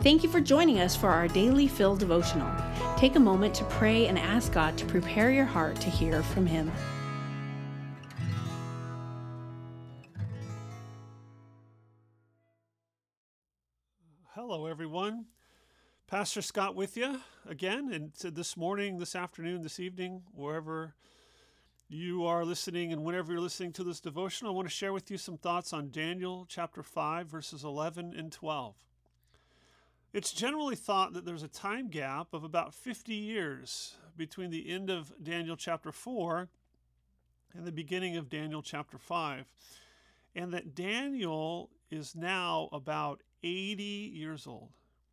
Thank you for joining us for our daily Fill devotional. Take a moment to pray and ask God to prepare your heart to hear from Him. Hello, everyone. Pastor Scott with you again, and this morning, this afternoon, this evening, wherever you are listening and whenever you're listening to this devotion, I want to share with you some thoughts on Daniel chapter 5, verses 11 and 12. It's generally thought that there's a time gap of about 50 years between the end of Daniel chapter 4 and the beginning of Daniel chapter 5, and that Daniel is now about 80 years old.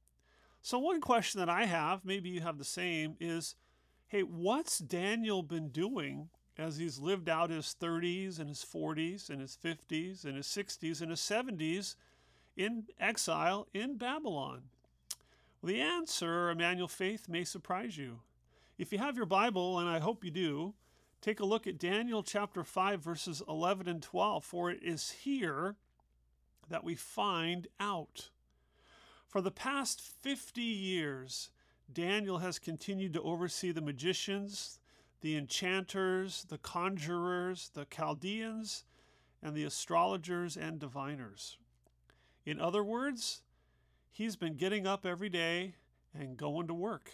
So one question that I have, maybe you have the same, is, hey, what's Daniel been doing as he's lived out his 30s and his 40s and his 50s and his 60s and his 70s in exile in Babylon? Well, the answer, Emmanuel Faith, may surprise you. If you have your Bible, and I hope you do, take a look at Daniel chapter 5, verses 11 and 12, for it is here that we find out. For the past 50 years, Daniel has continued to oversee the magicians, the enchanters, the conjurers, the Chaldeans, and the astrologers and diviners. In other words, he's been getting up every day and going to work.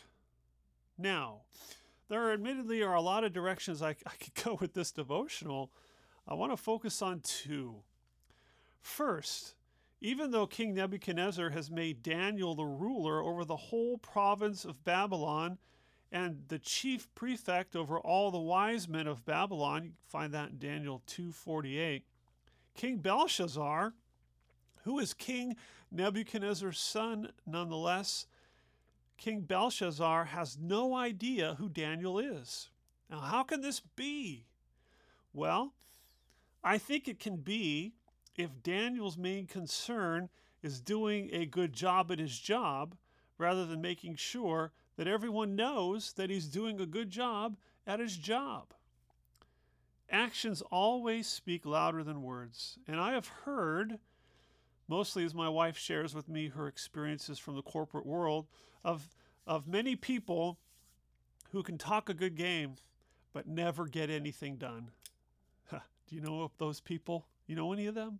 Now, there admittedly are a lot of directions I could go with this devotional. I want to focus on two. First, even though King Nebuchadnezzar has made Daniel the ruler over the whole province of Babylon and the chief prefect over all the wise men of Babylon, you can find that in Daniel 2:48, King Belshazzar, who is King Nebuchadnezzar's son nonetheless, King Belshazzar has no idea who Daniel is. Now, how can this be? Well, I think it can be if Daniel's main concern is doing a good job at his job rather than making sure that everyone knows that he's doing a good job at his job. Actions always speak louder than words, and I have heard, mostly as my wife shares with me her experiences from the corporate world, of many people who can talk a good game but never get anything done. Do you know of those people? You know any of them?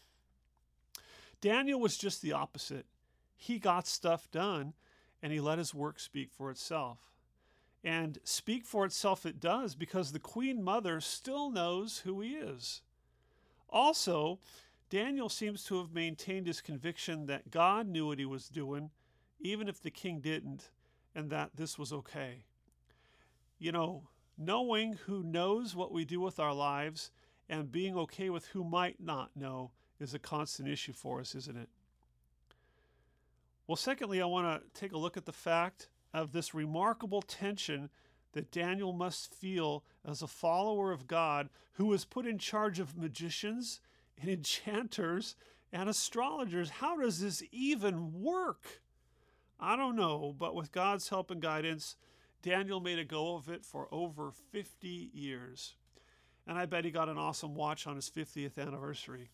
Daniel was just the opposite. He got stuff done, and he let his work speak for itself. And speak for itself it does, because the Queen Mother still knows who he is. Also, Daniel seems to have maintained his conviction that God knew what he was doing, even if the king didn't, and that this was okay. You know, knowing who knows what we do with our lives and being okay with who might not know is a constant issue for us, isn't it? Well, secondly, I want to take a look at the fact of this remarkable tension that Daniel must feel as a follower of God who is put in charge of magicians and enchanters and astrologers. How does this even work? I don't know, but with God's help and guidance, Daniel made a go of it for over 50 years. And I bet he got an awesome watch on his 50th anniversary.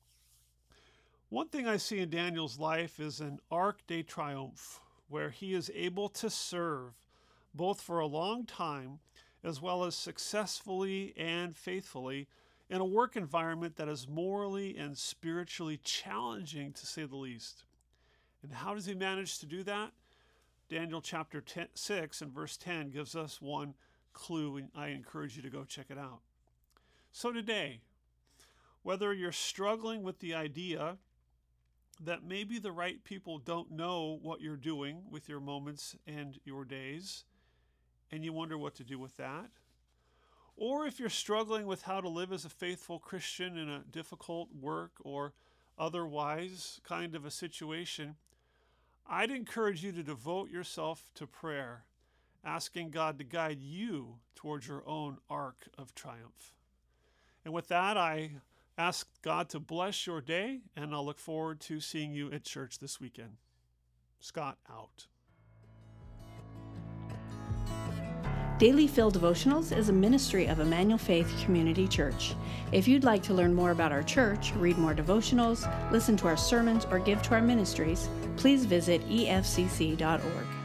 One thing I see in Daniel's life is an arc de triomphe, where he is able to serve both for a long time as well as successfully and faithfully in a work environment that is morally and spiritually challenging, to say the least. And how does he manage to do that? Daniel chapter 6 and verse 10 gives us one clue, and I encourage you to go check it out. So today, whether you're struggling with the idea that maybe the right people don't know what you're doing with your moments and your days, and you wonder what to do with that, or if you're struggling with how to live as a faithful Christian in a difficult work or otherwise kind of a situation, I'd encourage you to devote yourself to prayer, asking God to guide you towards your own arc of triumph. And with that, I ask God to bless your day, and I'll look forward to seeing you at church this weekend. Scott out. Daily Fill Devotionals is a ministry of Emmanuel Faith Community Church. If you'd like to learn more about our church, read more devotionals, listen to our sermons, or give to our ministries, please visit efcc.org.